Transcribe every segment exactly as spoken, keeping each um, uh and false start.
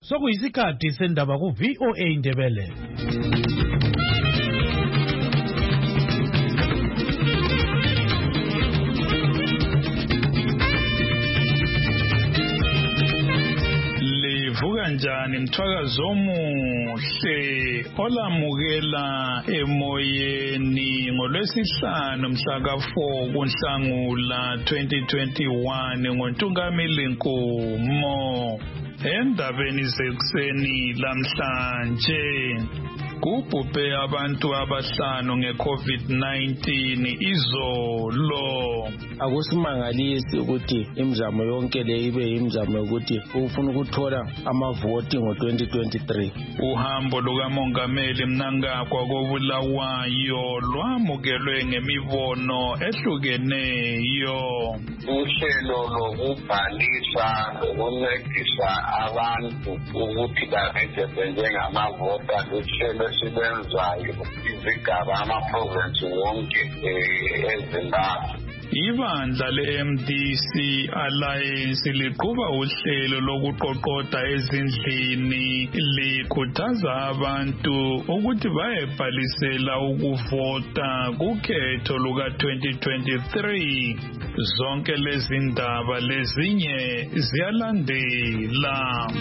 sokuyisikhathi sendaba ku V O A Indebele. Livuka njani mthwakazi omuhle olamukela emoyeni ngolwesihlanu mhla ka four kuNhlangula twenty twenty-one ngoNtungamili Nkomo. Endabeni zekuseni lamhlanje kubhubhe abantu abahlanu nge-COVID nineteen izolo. Akusimangalisi ukuthi imizamo yonke le ibe imizamo yokuthi ufuna ukuthola amavoti ngo-twenty twenty-three. Uhambo lukamongameli Mnangagwa koBulawayo lwamukelwe ngemibono ehlukeneyo. Uhlelo lokubhalisa lokuncedisa abantu ukuthi baregister njengamavota luhlelo sibenzayo izigaba ama-province wonke eZimbabwe. Ibandla le-M D C Alliance liqhuba uhlelo lokuqoqoda ezindlini likhuthaza abantu ukuthi bayebhalisela ukuvota kukhetho luka twenty twenty-three. Zonke lezi ndaba lezinye ziyalandela.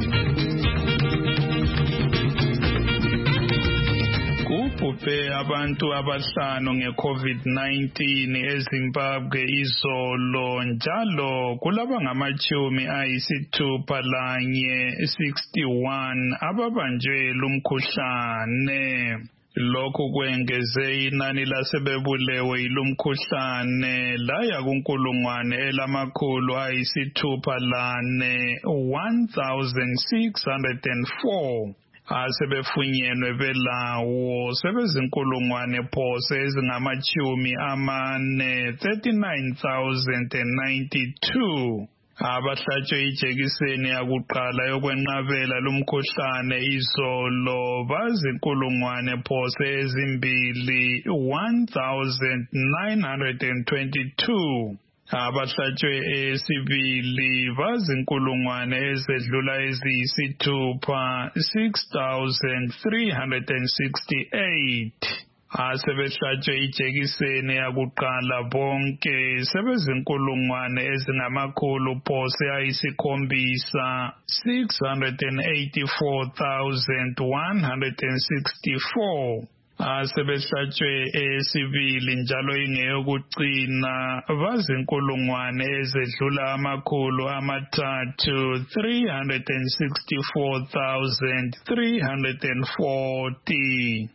Kubhubhe abantu abahlanu nge-COVID nineteen eZimbabwe izolo, njalo kulaba ngamachumi ayisithupha lanye sixty-one ababanjwe lumkhuhlane. Lokhu kwengeze inani lasebebulewe ilumkhuhlane laya kunkulungwane elamakhulu ayisithupha lane one thousand six hundred four. Asebefunyenwe belawo sebezinkulungwane phose ezingamachumi amane thirty-nine thousand ninety-two. Abahlatshwe ijekiseni yakuqala yokwenqabela lumkhuhlane izolo bazinkulungwane phose ezimbili one thousand nine hundred twenty-two. Abahlatshwe esibili bazinkulungwane ezedlula eziyisithupha six thousand three hundred sixty-eight. Asebehlatshwe ijekiseni yakuqala bonke sebezinkulungwane ezingamakhulu phose ayisikhombisa six hundred eighty-four thousand one hundred sixty-four. Asebehlatshwe esibili njalo ingeyokucina bazinkulungwane ezedlula amakhulu amathathu three hundred sixty-four thousand three hundred forty.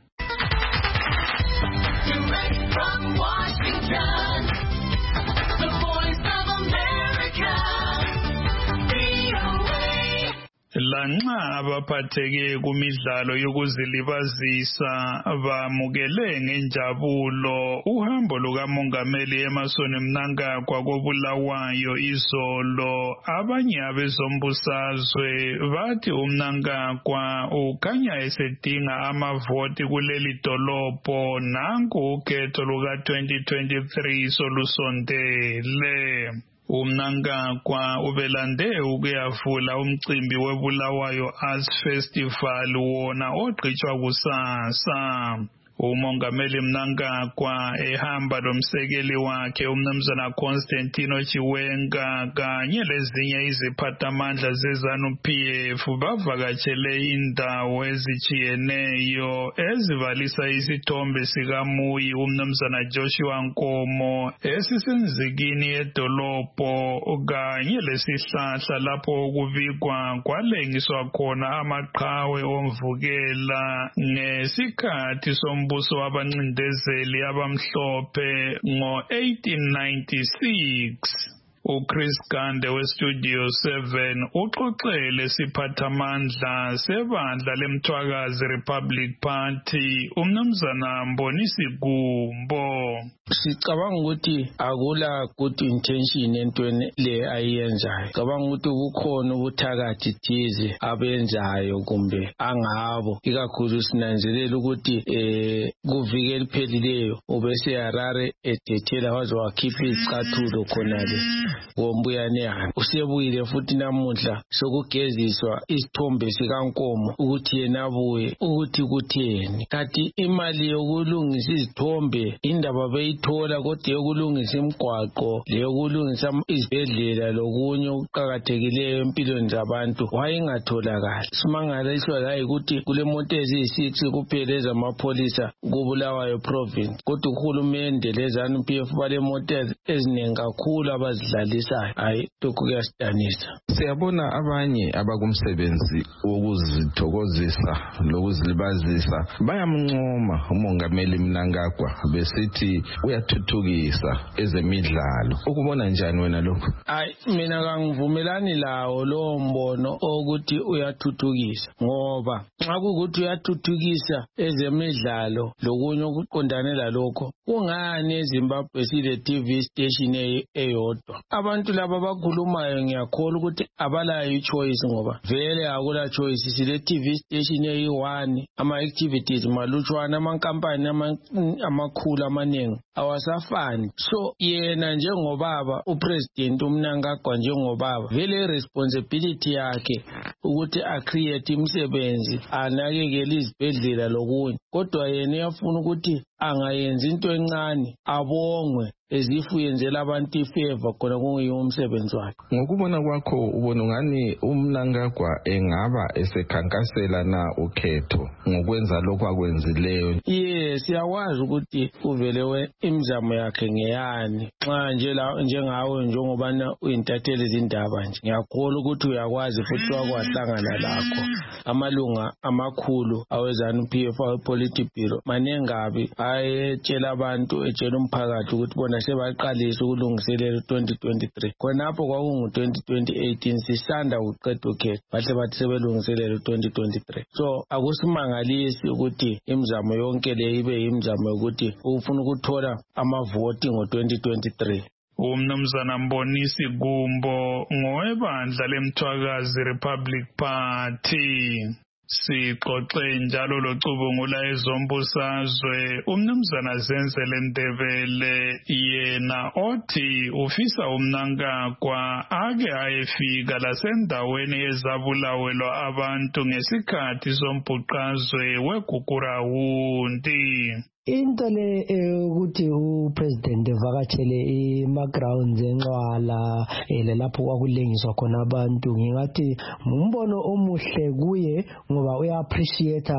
Direct from Washington, the Voice of America, V O A. Lanxa abaphatheke kumidlalo yokuzilibazisa bamukele ngenjabulo uhambo lukamongameli Emmerson Mnangagwa koBulawayo izolo, abanye abezombusazwe bathi uMnangagwa ukhanya esedinga amavoti kuleli dolobho nanku ukhetho luka twenty twenty-three solusondele. uMnangagwa ubelande ukuyavula umcimbi weBulawayo Arts Festival wona ogqitshwa kusasa. Umongameli Mnangagwa ehamba lomsekeli wakhe umnumzana Constantino Chiwenga kanye lezinye iziphathamandla zeZANU-P F bavakatshele indawo ezitshiyeneyo ezibalisa isithombe sikaMuyi umnumzana Joshua Nkomo esisenzikini edolobho kanye lesihlahla lapho kubikwa kwalengiswa khona amaqhawe omvukela ngesikhathi som umbuso wabancindezeli abamhlophe ngo eighteen ninety-six. uChris Gande weStudio seven uxoxele siphathamandla sebandla lemthwakazi Republic Party umnumzana Mbonisi Gumbo. Sicabanga ukuthi akula good intention entweni le ayenzayo. Cabanga ukuthi kukhona ubuthakathi thize abenzayo kumbe angabo, ikakhulu sinanzelela ukuthi eh kuvikela phelileyo ubese Harare edethela waze wakhipha izicathulo khonale Wombuyane usebuyile futhi namuhla sokugeziswa isithombe sikankomo ukuthi yena abuye ukuthi kutheni. Kanti imali yokulungisa izithombe indaba beyithola kodwa yokulungisa imigwaqo leyokulungisa izibhedlela lokunye okuqakathekileyo empilweni zabantu wayingatholakali. Simangaliswa la ukuthi kule moto eziyisix kuphela ezamapholisa kuBulawayo province kodwa uhulumende leZANU P F bale moto eziningi kakhulu abazidlalisayo. Hayi lokhu kuyasidanisa. Siyabona abanye abakumsebenzi wokuzithokozisa lokuzilibazisa bayamncoma umongameli Mnangagwa besithi uyathuthukisa ezemidlalo. Ukubona njani wena lokho? Hayi mina kangivumelani lawo lo mbono ukuthi uyathuthukisa ngoba nxa kukuthi uyathuthukisa ezemidlalo lokunye okuqondane lalokho kungani eZimbabwe sile T V station eyodwa. Abantu laba bakhulumayo ngiyakholwa ukuthi abalayo ichoice ngoba vele akula choice. Sile T V station eyi-one ama activities malutshwana amankampani amakhulu amaningi awasafani. So yena njengobaba upresident uMnangagwa njengobaba vele responsibility yakhe ukuthi acreate imisebenzi anakekele izibhedlela lokunye kodwa yena uyafuna ukuthi angayenzi into encane abongwe ezifu yenzela abantu ifavor khona kungiyo umsebenzi wakhe. Ngokubona kwakho ubona ngani uMnangagwa engaba esekhankasela na ukhetho ngokwenza lokho akwenzileyo? Yes, siyakwazi ukuthi uvelewe imizamo yakhe ngeyani xa nje la njengawe njengobana uyintatheli izindaba nje ngiyakholwa ukuthi uyakwazi futhi wakwahlangana lakho amalunga amakhulu aweZANU P F awepolity bureau manengabi ayetshela abantu etshela umphakathi ukuthi bona sebaqalisa ukulungiselela twenty twenty-three khonapho kwakungu twenty eighteen sisanda ukuqeda ukhetho bahle bathi sebelungiselela twenty twenty-three. So akusimangalisi ukuthi imizamo yonke le ibe imizamo yokuthi ufuna ukuthola amavoti ngo twenty twenty-three. Umnumzana Mbonisi Gumbo ngowebandla leMthwakazi Republic Party. Sixoxe njalo locubungula ezombusazwe umnumzana Zenzele Ndebele yena othi ufisa uMnangagwa ake ayefika lasendaweni ezabulawelwa abantu ngesikhathi sombhuqazwe weGugurawundi. Into le ukuthi upresident evakatshele ema-grounds eNxwala lapho kwakulengiswa khona abantu ngingathi umbono omuhle kuye ngoba uya-appreciate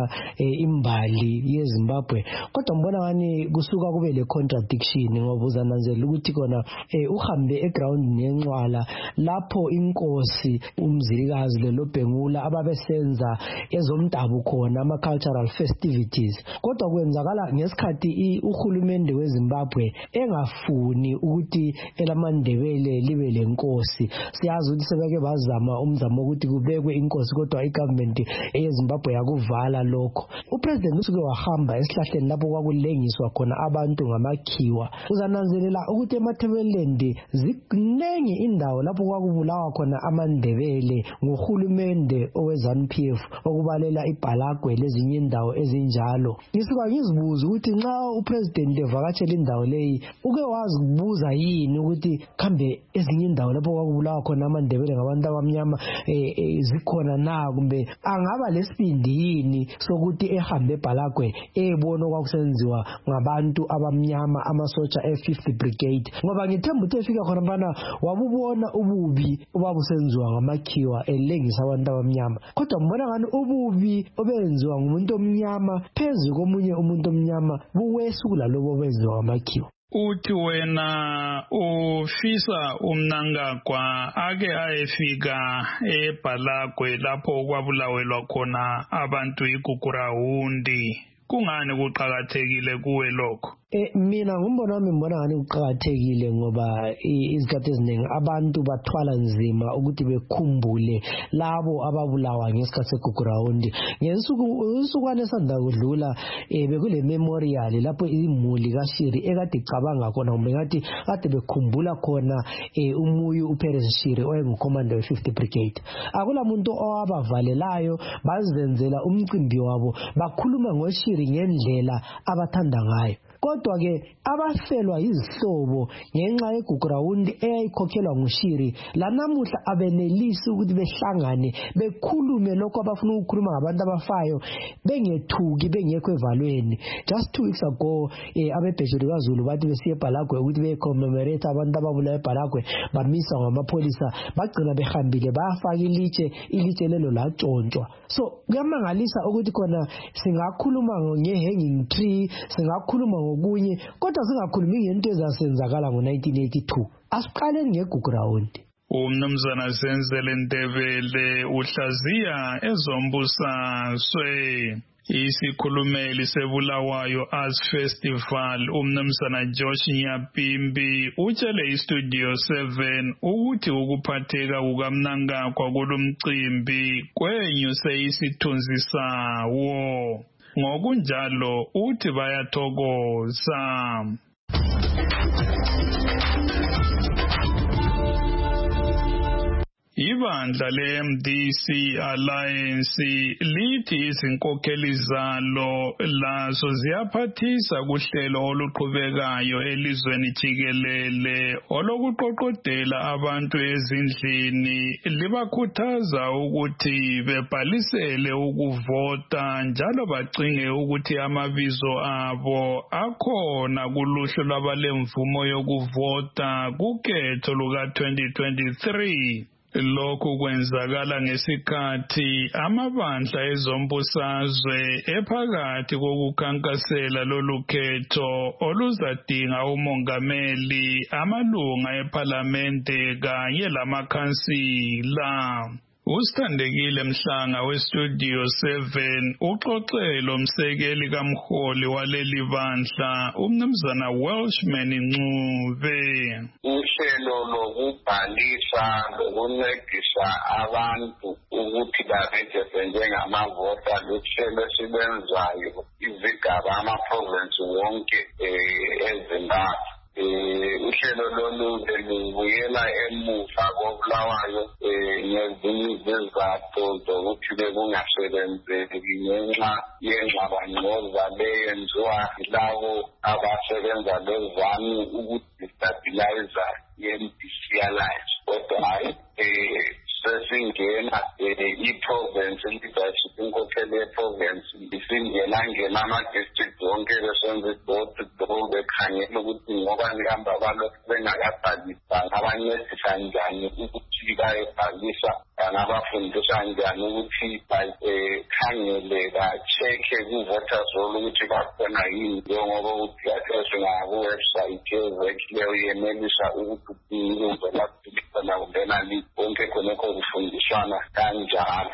imbali yeZimbabwe kodwa mbona ngani kusuka kube le contradiction ngoba uzananzela ukuthi khona uhambe eground neNxwala lapho inkosi umzilikazi leLobhengula ababesenza ezomdabu khona ama-cultural festivities kodwa kwenzakala ngesikhathi uhulumende weZimbabwe engafuni ukuthi elaMandebele libe lenkosi. Siyazi ukuthi sebeke bazama umzamo ukuthi kubekwe inkosi kodwa igovernment eyeZimbabwe yakuvala lokho. Upresident usuke wahamba esihlahleni lapho kwakulengiswa khona abantu ngamakhiwa. Uzananzelela ukuthi eMatabeleland ziningi indawo lapho kwakubulawa khona amaNdebele ngohulumende oweZANU P F okubalela iBhalagwe lezinye indawo ezinjalo. Ngisuka ngizibuza ukuthi nxa upresident evakatshela indawo leyi uke wazi kubuza yini ukuthi kambe ezinye indawo lapho kwakubulawa khona amaNdebele ngabantu abamnyama zikhona na kumbe angaba lesibindi yini sokuthi ehambe eBhalagwe ebona kwakusenziwa ngabantu abamnyama amasotsha e-fifth brigade ngoba ngithemba ukuthi efika khona bana wabubona ububi obabusenziwa ngamakhiwa elengisa abantu abamnyama kodwa mbona ngani ububi obenziwa ngumuntu omnyama phezu komunye umuntu omnyama buwesukula lobo benziwa ngamakhiwa. Uthi wena ufisa uMnangagwa ake ayefika eBhalagwe lapho kwabulawelwa khona abantu iGugurawundi. Kungani kuqhakathekile kuwe lokho? Eh mina ngumbono wami ngibona ngani kuqhakathekile ngoba izikhathi eziningi abantu bathwala nzima ukuthi bekhumbule labo ababulawa ngesikhathi seGugurawundi. Ngesuku usukwane esanda kudlula eh bekule memorial lapho imuli kaShiri ekade icabanga khona kumbe ngathi kade bekhumbula khona eh umuyu uPeres Shiri oyengucommander we-fifth brigade. Akula muntu owabavalelayo bazenzela umcimbi wabo bakhuluma ngoShiri ngendlela abathanda ngayo. kodwa ke abafelwa izihlobo ngenxa yeground eyayikhokhelwa nguShiri lanamuhla abenelisi ukuthi behlangane bekhulume lokho abafuna ukukhuluma ngabantu abafayo bengethuki bengekho evalweni. Just two weeks ago eh, abebhejulu kaZulu bathi besiye eBhalagwe ukuthi becommemorate abantu ababulawa eBhalagwe bamisa ngamapholisa bagcina behambile bayafaka ilitshe ilitshe lelo latshontshwa. So kuyamangalisa ukuthi khona singakhuluma nge-hanging tree, singakhuluma ngokunye kodwa singakhulumi ngento ezasenzakala ngo nineteen eighty-two. Asiqaleni ngeground. Umnumzana Zenzele Ndebele uhlaziya ezombusazwe isikhulumeli sebulawayo Arts Festival umnumzana Josh Nyapimbi utshele iStudio seven ukuthi ukuphatheka kukaMnangagwa kulumcimbi kwenyuse isithunzi sawo. Ngokunjalo uthi bayathokoza. Ibandla le-M D C Alliance lithi izinkokheli zalo lazo ziyaphathisa kuhlelo oluqhubekayo elizweni jikelele olokuqoqodela abantu ezindlini libakhuthaza ukuthi bebhalisele ukuvota njalo bacinge ukuthi amabizo abo akhona kuluhlu lwabalemvumo yokuvota kukhetho luka twenty twenty-three. Lokhu kwenzakala ngesikhathi amabandla ezombusazwe ephakathi kokukhankasela lolu khetho oluzadinga umongameli, amalunga eParlamente kanye lamakhansila. Usithandekile Mhlanga weStudio seven uxoxelo umsekeli kamholi waleli bandla umnumzana Welshman Ncube. Uhlelo lokubhalisa lokuncedisa abantu ukuthi baregister njengamavota luhlelo sibenzayo izigaba ama-province wonke eZimbabwe. Uhlelo lolu lubuyela emuva kobulawayo ngezinye izizathu zokuthi bekungasebenzeki ngenxa yengxabangxoza leyenziwa yilabo abasebenza bezami ukudestabiliza i-M D C Alliance. Kodwa hayi sesingena i-province leadership inkokhelo ye-province isingena ngena ama-district wonke besenza i-door-to-door bekhangela ukuthi ngoba nihamba balokhu bengakabhalisanga abancedisa njani ukuthi bayebhalisa nabafundisa njani ukuthi bakhangele ba-check-e ku-voters roll ukuthi bakhona yini njengoba ukuthi atheswe ngaku-website ezekileyo yenelisa ukuthi ukuvela khona kungena li konke khonokho kufundiswana kanjalo.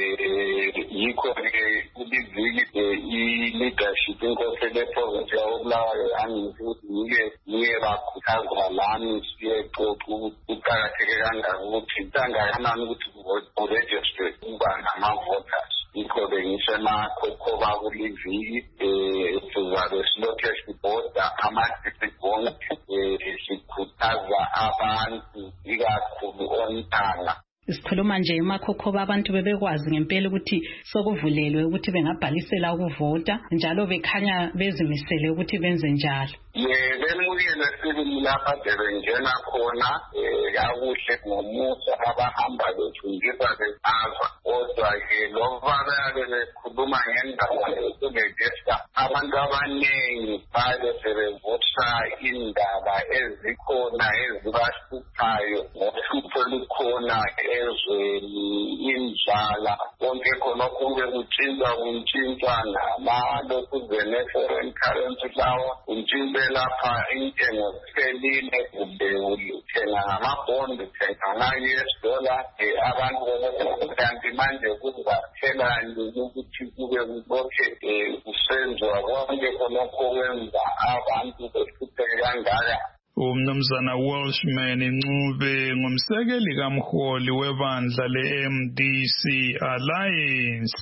Yikho-ke kuliviki i-leadership inkokhelo ye-province yabulawayo yangithi ukuthi ngike ngike bakhuthaza lami siyexoxa kuqakatheke kangaka ukuthi kangakanani ukuthi kuregistrwe ukuba ngama-voters. Yikho-ke ngisemakhokhoba kuliviki sizabe silokhe sibhoda ama-district wonke sikhuthaza abantu ikakhulu ontanga. Sikhuluma nje emakhokhoba abantu bebekwazi ngempela ukuthi sokuvulelwe ukuthi bengabhalisela ukuvota njalo bekhanya bezimisele ukuthi benze njalo. Ye bemukele sibili lapha bengena khona kakuhle ngomusa abahamba bethungisa besaza kodwa-ke loba bayabe bekhuluma ngendaba yokuregister abantu abaningi babe sebevotisa indaba ezikhona ezibahluphayo ngohlupho lukhona ezweni indlala konke khonokho kutshintshwa kuntshintshwa namalokuzene foreign currency lawa kuntshintshwe lapha intengo zifelile kumbe uthenga ngamabhondi uthenga ama-U S dollar abantu kanti manje kuzathelani ukuthi kube kulokhe kusenziwa konke khonokho kwenza abantu behlupheke kangaka. Umnumzana Welshman Ncube ngumsekeli kamholi webandla le-M D C Alliance.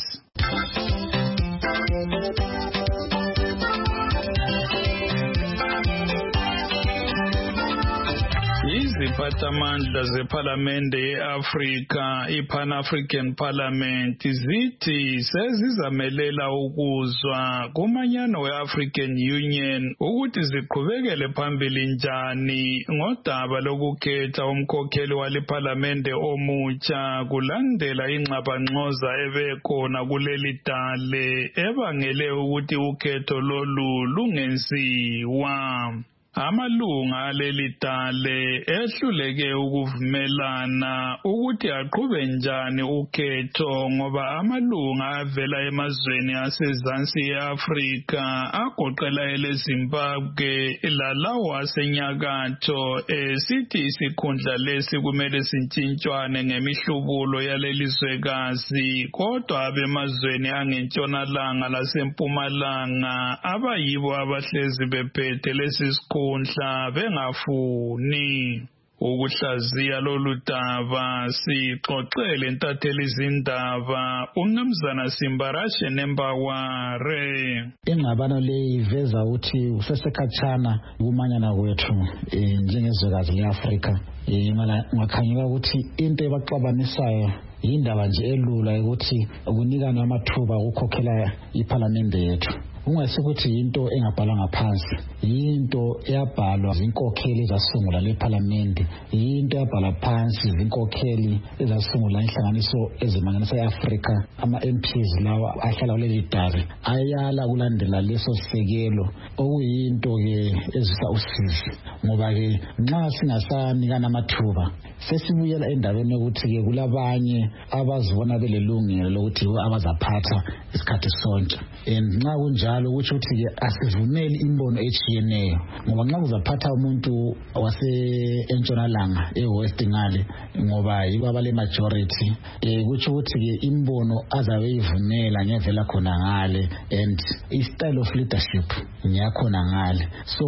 iziphathamandla zePhalamende ye-Afrika, i-Pan-African Parliament, zithi sezizamelela ukuzwa kumanyano we-African Union ukuthi ziqhubekele phambili njani ngodaba lokukhetha umkhokheli walePhalamende omutsha kulandela ingxabangxoza ebekhona kuleli dale ebangele ukuthi ukhetho lolu lungenziwa. Amalunga aleli dale ehluleke ukuvumelana ukuthi aqhube njani ukhetho ngoba amalunga avela emazweni asezansi e-Afrika agoqela eleZimbabwe lalawo asenyakatho esithi isikhundla lesi kumele sintshintshwane ngemihlubulo yalelizwekazi, kodwa abemazweni angentshonalanga lasempumalanga abayibo abahlezi bephethe lesi sikhundla bengafuni ukuhlaziya lolu daba. Sixoxele intatheli izindaba uMnumzana Simbarashe Nembaware. Ingxabano le iveza ukuthi usesekhatshana ukumanyana kwethu njengezwekazi le-Afrika. Ngakhanyeka ukuthi into ebaxabanisayo yindaba nje elula ukuthi ukunikana amathuba ukukhokhela iPhalamende yethu. Ungasukuthi into engabhalwa ngaphansi, into eyabhalwa zinkokheli ezasungula lePhalamende, into eyabhalwa phansi zinkokheli ezasungula inhlanganiso ezimanyanisa eAfrika. Ama-M Ps lawa ahlala kuleli dale ayala kulandela leso sekelo, okuyinto ke ezisa usizi ngoba ke nxa singasanikana amathuba sesibuyela endabeni yokuthi ke kulabanye abazibona belelungelo lokuthi abazaphatha isikhathi sonke. And nxa kunjalo ukuthi uthi ke asivumeli imbono echiyeneyo ngoba nxa kuzaphatha umuntu wase entshonalanga eWest ngale ngoba yibo abale majority, eh kuthi ukuthi ke imbono azabe ivumela ngevela khona ngale and i-style of leadership ngiyakhona ngale. So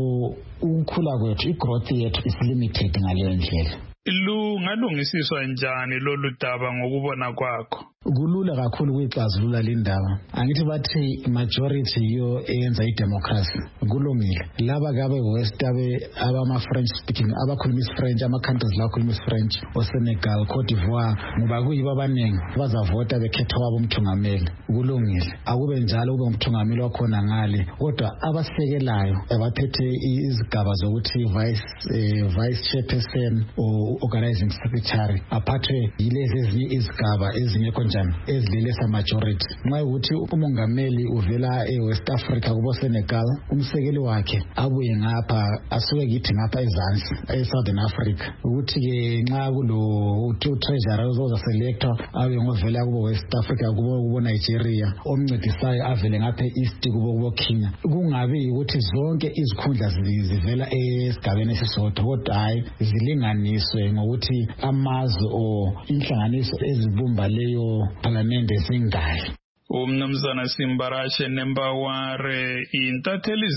ukukhula kwethu, igrowth yethu is limited ngaleyo ndlela. Lungalungisiswa njani lolu daba ngokubona kwakho? Kulula kakhulu ukuyixazulula le ndaba. Angithi bathi majority yo eyenza idemocracy. Kulungile. Laba kabe West abe abama French speaking, abakhuluma isFrench, ama countries la akhuluma isFrench, oSenegal, Cote d'Ivoire, ngoba kuyibo abaningi bazavota bekhetha wabo umthungameli. Kulungile. Akube njalo ube umthungameli wakhona ngale, kodwa abasekelayo abaphethe izigaba zokuthi vice eh, vice chairperson o organizing secretary aphathwe yilezi ezinye izigaba ezinye konjani ezilele sa majority. Nxa ukuthi umongameli uvela eWest Africa kubo Senegal, umsekeli wakhe abuye ngapha asuke kithi ngapha ezansi eSouthern Africa, ukuthi ke nxa kulo treasurer uzoza selector abe ngovela kubo West Africa kubo kubo Nigeria, omncedisayo avele ngapha east kubo kubo Kenya. Kungabi ukuthi zonke izikhundla zivela esigabeni esisodwa, kodwa hayi zilinganiswe ngokuthi amazwe o inhlanganiso ezibumba leyo Parliamente zingayi. uMnumzana Simbarashe Nembaware, intatheli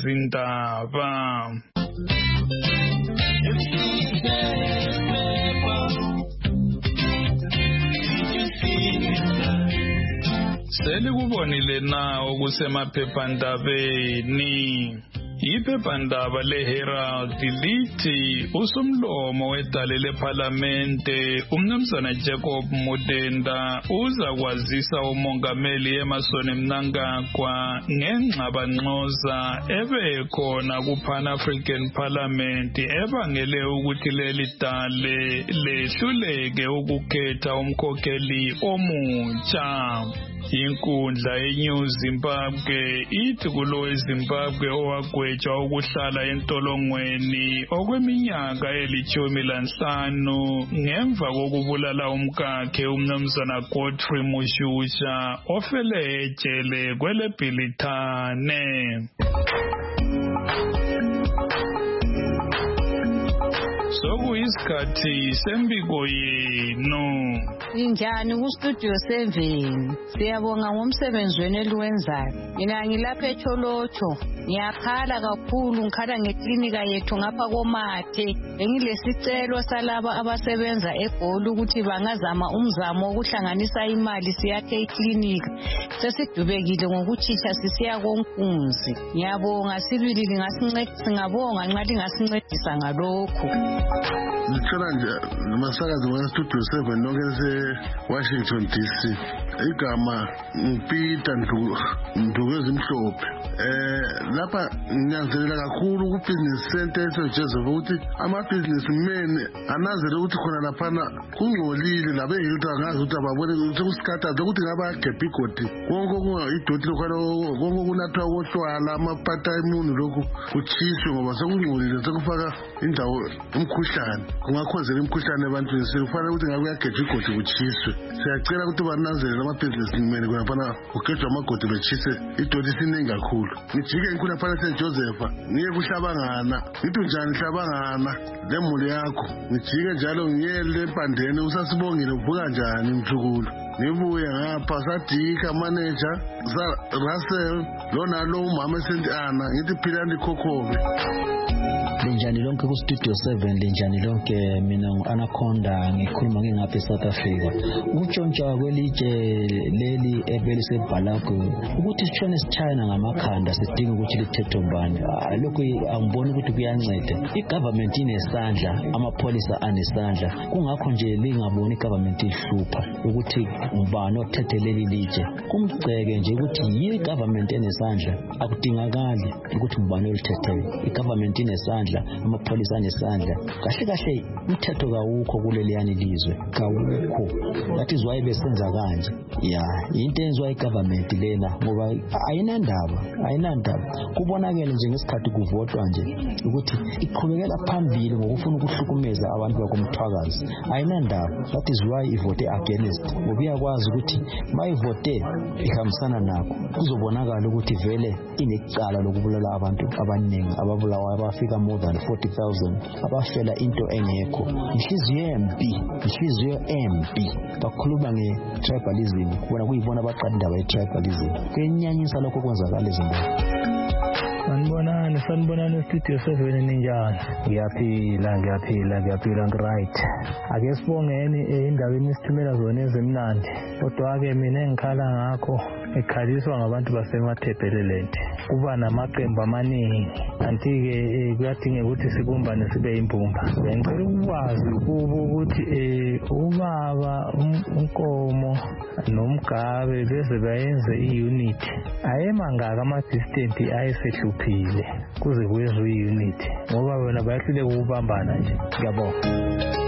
izindaba. Selikubonile na okusemaphephandabeni. Iphephandaba leHerald lithi usomlomo wedale lePhalamende uMnumzana Jacob Mudenda uzakwazisa umongameli Emmerson Mnangagwa ngengxabangxoza ebekhona kuPan-African Parliament ebangele ukuthi leli dale lehluleke ukukhetha umkhokheli omutsha. Inkundla yeNew Zimbabwe ithi kulo weZimbabwe owagwetshwa ukuhlala entolongweni okweminyaka elithumi lanhlanu ngemva kokubulala umkakhe uMnumzana Godfrey Mushusha ofele ejele kweleBhilithane. Sokuyisikhathi sembiko yenu. Injani ku-studio seven. Siyabonga ngomsebenzi wenu eliwenzayo. Mina ngilapha eTsholotsho. Ngiyakhala kakhulu, ngikhala ngeklinika yethu ngapha koMathe. Bengilesicelo salaba abasebenza eGoli ukuthi bangazama umzamo wokuhlanganisa imali siyakhe iklinika. Sesidubekile ngokutshisha sisiya konkunzi. Ngiyabonga sibili lingasincedisa, ngabonga nxa lingasincedisa ngalokho. Ngithola nje masakazi wa Studio seven nonke lase-Washington D C. Igama Peter Ndugezi Mhlophe. Eh lapha ngiyanzelela kakhulu ku-business center eseJoseph ukuthi ama-businessmen anazele ukuthi khona laphana kungcolile labengeke ukuthi angazi ukuthi ababone sekusikhathaza ukuthi ngabagebha igodi konke idoti lokhalo konke kunathwa kohlwala amapatayimuni lokhu kuchiswe ngoba sekungcolile sekufaka indawo umkhuhlane kungakhozela imikhuhlane ebantwini sekufanele ukuthi ngabe kuyagejwa igodi kuchiswe. Siyacela ukuthi bananzelele ama-businessmen kunaphana kugejwa amagodi bechise idoti isiningi kakhulu. Ngijike ngikhona phana eseJoseph ngiye kuhlabangana ngithi njani hlabangana lemuli yakho ngijike njalo ngiyele empandeni usasibongile uvuka njani mthukulu ngibuye ngapha sadika manager sa Russell lona lo umama esendi ana ngithi phila ndikhokhobe. Linjani lonke ku Studio seven linjani lonke mina ngu-Anaconda ngikhuluma ngingapha eSouth Africa. Ukutshontsha kwelitshe leli ebelisebhalago ukuthi sitshone sichina ngamakhanda sidinga ukuthi lithethwe mbani. Lokho angiboni ukuthi kuyanceda. I-government inesandla, amapholisa anesandla. Kungakho nje lingaboni i-government ihlupha ukuthi ubani othethe leli litshe. Kumgceke nje ukuthi yi-government enesandla akudingakali ukuthi ubani olithethe. I-government inesandla, amapholisa anesandla. Kahle kahle umthetho kawukho kuleliyani lizwe kawukho. That is why besenza kanje. Yeah, into enziwa i-government lena ngoba ayinandaba ayinandaba. Kubonakele nje ngesikhathi kuvotwa nje ukuthi iqhubekela phambili ngokufuna ukuhlukumeza abantu bakomthwakazi. Ayinandaba. That is why ivote against. Ngoba iyakwazi ukuthi mayivote ihambisana nakho kuzobonakala ukuthi vele inecala lokubulala abantu abaningi ababulawa abafika more than forty thousand abafela into engekho. Inhliziyo embi, inhliziyo embi. Bakhuluma nge-tribalism bona kuyibona abaqala indaba ye-tribalism. Kuyenyanyisa lokho kwenzakala eZimbabwe. Sanibonani, sanibonani Studio seven ninjani? Ngiyaphila, ngiyaphila, ngiyaphila right. Ake sibongeni endaweni isithumela zona ezimnandi. Kodwa-ke mina engikhala ngakho ekhaliswa ngabantu basemaThebeleland. Kuba namaqembu amaningi. Kanti-ke kuyadingeka ukuthi sibumbane sibe yimbumba. Ngicela ukwazi kubo ukuthi ubaba uNkomo noMgabe beze bayenze i-unit. Ayemangaka ama-distant ayesehluphile kuze kwezwe i-unit ngoba wena bayahlule ukubambana nje. Ngiyabonga.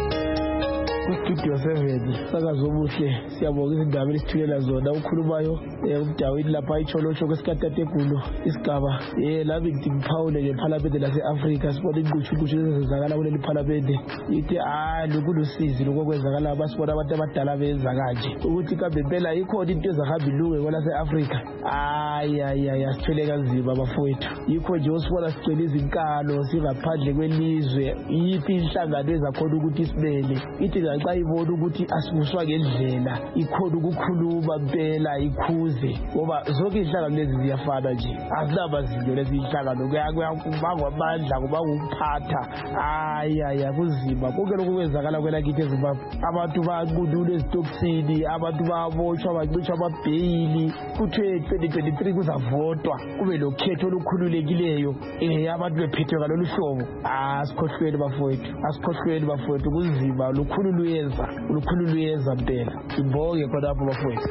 Studio seven sakazo obuhle siyabonga izindaba esithulela zona ukhulumayo umdaweni lapha iCholotsho kwesikhathi eGulo isigaba eh labi ngiphawule ngeParliament lase-Africa sibona inqutshu inqutshu ezenzakala kuleli Parliament ithi ah lokulusizi lokwenzakala abasibona abantu abadala benza kanje ukuthi kambe phela ikhona into ezahamba ilunge kwelase-Africa. Hayi hayi hayi asithwele kanzima bafowethu. Yikho nje usibona sicela izinkalo singaphandle kwelizwe yipi inhlangano ezakhona ukuthi isibele ithi xa ibona ukuthi asibuswa ngendlela ikhona ukukhuluma impela ikhuze ngoba zonke inhlangano lezi ziyafana nje azinamazinyo lezi inhlangano kuyakubangwa amandla kuba ukuphatha. Hayi hayi akuzima konke lokhu kwenzakala kwelakithi eZimbabwe. Abantu banqundula ezitoksini, abantu babotshwa bancitshwa amabheyili. Kuthiwe twenty twenty-three kuzavotwa kube lokhetho olukhululekileyo eh abantu bephethwe ngalolu hlobo. Asikhohlweni bafowethu, asikhohlweni bafowethu kunzima lukhulu luyeza lukhulu luyeza mpela. Ngibonge khonapho bafowethu.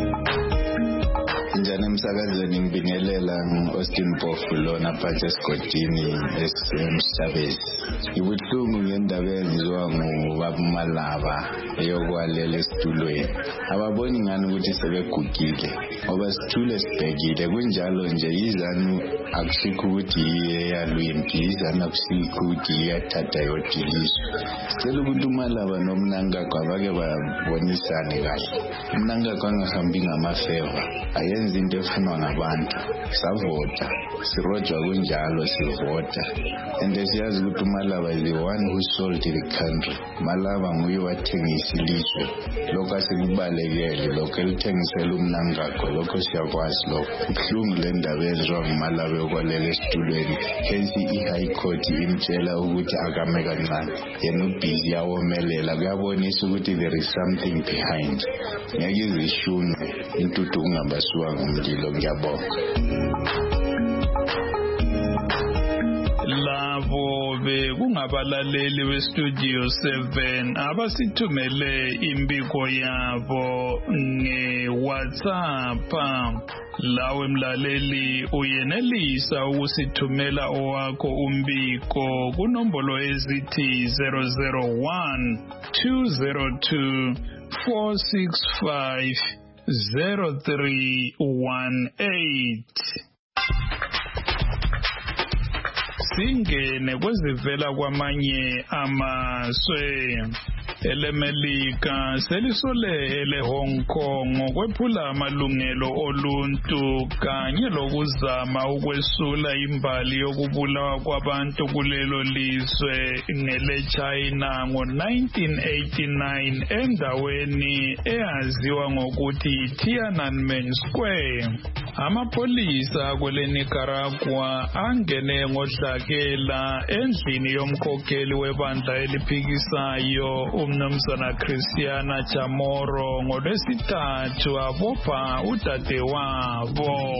Njani emsakazweni ngibingelela ngu-Austin Bofu lona phansi esigodini esemshabezi. Ibuhlungu ngendaba eyenziwa ngubaba uMalaba eyokwalela esitulweni. Ababoni ngani ukuthi sebegugile ngoba sithule sibhekile kunjalo nje izanu akusikho ukuthi iye yalwimpi izanu akusikho ukuthi iyathatha yodiliswa. Cela ukuthi uMalaba nomnankakho abake babonisane kahle. Umnankakho angahambi ngamafeva ayenza into efunwa ngabantu. Savota sirojwa kunjalo sivota and siyazi ukuthi uMalaba is the one who sold the country. Malaba nguye wathengisa ilizwe lokho asikubalekele lokho elithengisela umnankakho lokho siyakwazi lokho. Kuhlungu le ndaba eyenziwa nguMalaba yokwalela esitulweni hence i-high court imtshela ukuthi akame kancane yena ubhizi yawomelela kuyabonisa ukuthi there is something behind. Ngeke izishunwe intuthu ungabasuka ngumlilo. Ngiyabonga. Labo kube kungabalaleli bestudio seven abasithumele imbiko yabo nge-WhatsApp. Lawe mlaleli uyenelisa ukusithumela owakho umbiko kunombolo ezithi zero zero one two zero two four six five zero three one eight. Singene kwezivela kwamanye amazwe. EleMelika selisole ele Hong Kong kwephula amalungelo oluntu kanye lokuzama ukwesula imbali yokubulawa kwabantu kulelo lizwe ngele China ngo nineteen eighty-nine endaweni eyaziwa ngokuthi Tiananmen Square. Amapolisa kwele Nicaragua angene ngodlakela endlini yomkhokheli webandla eliphikisayo umnumzana Cristiana Chamorro ngolwesithathu abopha udadewabo.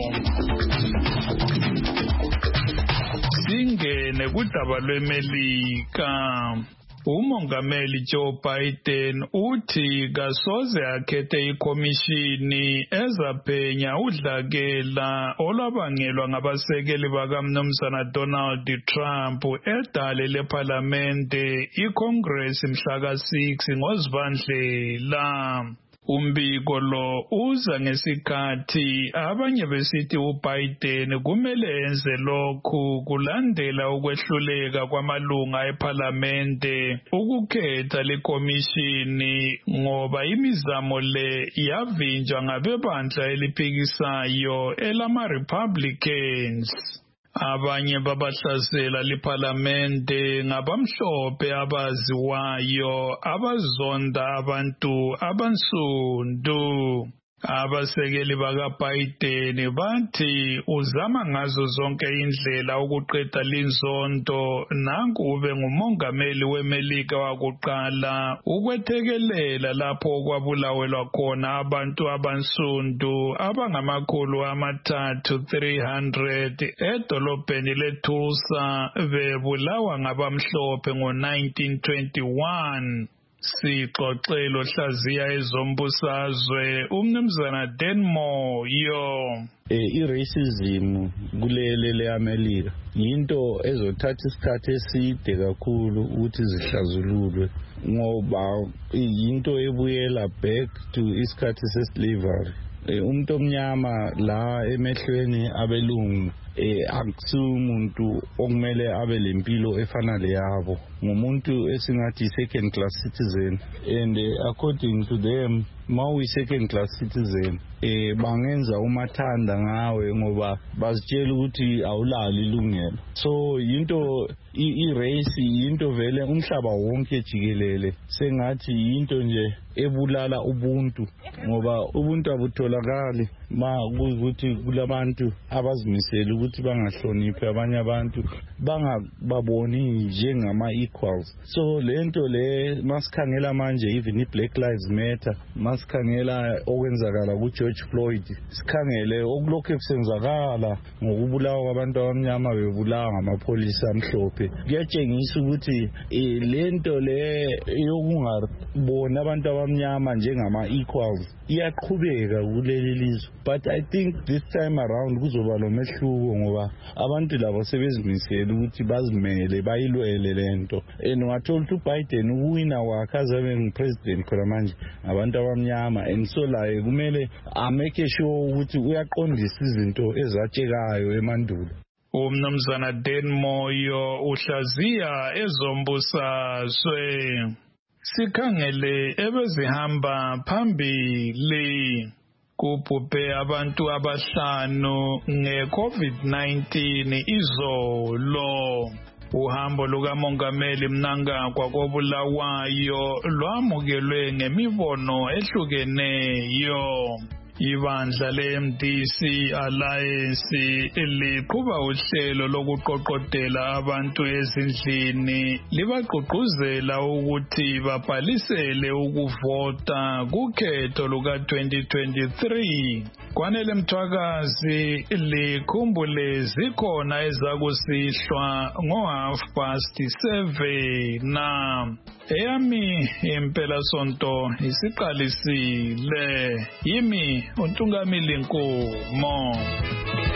Singene kudaba lweMelika. Umongameli Joe Biden uthi kasoze akhethe ikomishini ezaphenya udlakela olwabangelwa ngabasekeli bakamnumzana Donald Trump edale leParlamente iCongress mhla ka six ngoZibandlela. Umbiko lo uza ngesikhathi abanye besithi uBiden kumele enze lokhu kulandela ukwehluleka kwamalunga eParlamente ukukhetha lekomishini ngoba imizamo le yavinjwa ngabebandla eliphikisayo elama-Republicans. Abanye babahlasela leParlamente ngabamhlophe abaziwayo abazonda abantu abansundu. Abasekeli bakaBiden bathi uzama ngazo zonke indlela ukuqeda linzondo nanku ube ngumongameli weMelika wakuqala ukwethekelela lapho kwabulawelwa khona abantu abansundu abangamakhulu amathathu three hundred edolobheni leTulsa bebulawa ngabamhlophe ngo nineteen twenty-one. Sixoxelo hlaziya ezombusazwe umnumzana Denmore yo. I-racism kulele le-Amerika yinto ezothatha isikhathi eside kakhulu ukuthi zihlazululwe ngoba yinto ebuyela back to isikhathi se-slavery. Umuntu omnyama la emehlweni abelungu akusumuntu okumele abe lempilo efana leyabo, ngumuntu esingathi second class citizen, and according to them mawi second class citizen eh bangenza umathanda ngawe ngoba bazitshela ukuthi awulali ilungelo. So yinto i-race yinto vele umhlaba wonke jikelele sengathi yinto nje ebulala ubuntu ngoba ubuntu abutholakali ma ukuthi kulabantu abazimisela ukuthi bangahloniphi abanye abantu bangababoni njengama equals. So lento le masikhangela manje even i-Black Lives Matter, masikhangela okwenzakala ku-George Floyd, sikhangele okulokhu kusenzakala ngokubulawa kwabantu abamnyama bebulawa ngamapholisa amhlophe, kuyatshengisa ukuthi lento le yokungabona abantu abamnyama njengama equals iyaqhubeka kuleli lizwe. But I think this time around kuzoba lomehluko ngoba abantu labo sebezimisela ukuthi bazimele bayilwele lento. And ungathola ukuthi uBiden uwina wakhe azabe ngu-president khona manje abantu abamnyama, and so laye kumele ameke sure ukuthi uyaqondisa izinto ezatshekayo emandulo. Umnumzana Denmore uhlaziya ezombusazwe. Sikhangele ebezihamba phambili kubhubhe abantu abahlanu nge-COVID nineteen izolo. Uhambo lukamongameli Mnangagwa koBulawayo lwamukelwe ngemibono ehlukeneyo. Ibandla le-M D C Alliance liqhuba uhlelo lokuqoqodela abantu ezindlini libagqugquzela ukuthi babhalisele ukuvota kukhetho luka twenty twenty-three. Kwanele Mthwakazi likhumbule zikhona ezakusihlwa ngo half past seven na eyami impela sonto isiqalisile yimi uNtungamili Nkomo.